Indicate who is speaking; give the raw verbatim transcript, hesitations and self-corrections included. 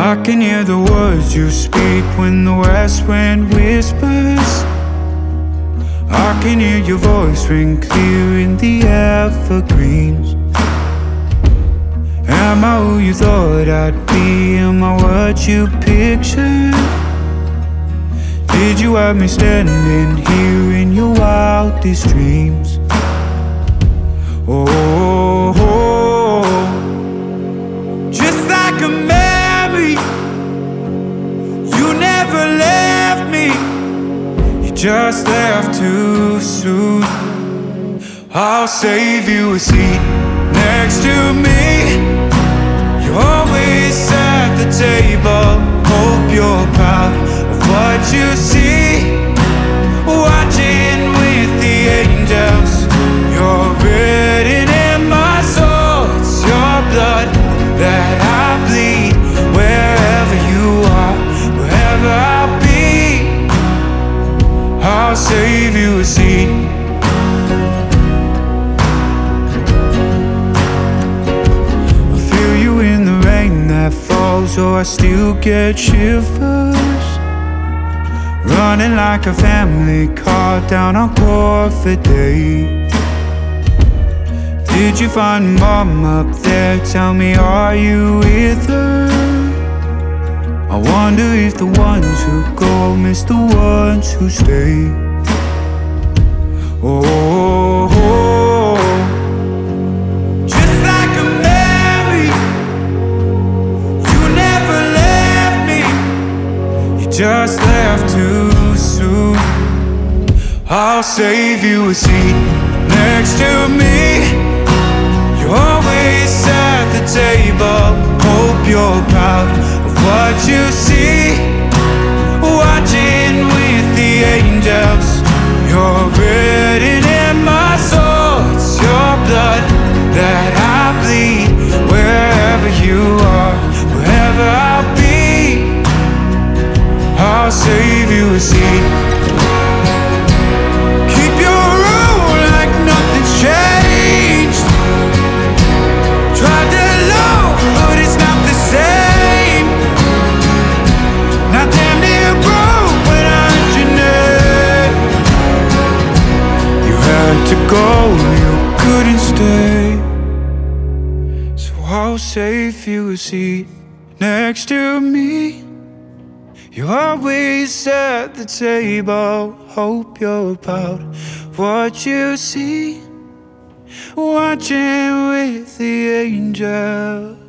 Speaker 1: I can hear the words you speak when the west wind whispers. I can hear your voice ring clear in the evergreens. Am I who you thought I'd be? Am I what you pictured? Did you have me standing here in your wildest dreams? Oh, oh, oh. Just like a memory, you never left me. You just left too soon. I'll save you a seat next to me. You're always at the table. Hope you're proud of what you see. Watching with the angels. You're written in my soul. It's your blood that I bleed. Wherever you are, wherever I'll be, I'll save you a seat. So I still get shivers, running like a family car down on Corford Day. Did you find mom up there? Tell me, are you with her? I wonder if the ones who go miss the ones who stay. Oh, oh, oh. Just like a memory, just left too soon. I'll save you a seat next to me. You're always at the table. Hope you're proud of what you see. Watching with the angels. You're written in my soul. It's your blood that I bleed. Wherever you are, wherever I'll be, I'll save you a seat. Keep your room like nothing's changed. Tried to love, but it's not the same. Now damn near broke when I heard your name. You had to go, you couldn't stay. So I'll save you a seat next to me. You're always at the table. Hope you're proud of what you see. Watching with the angels.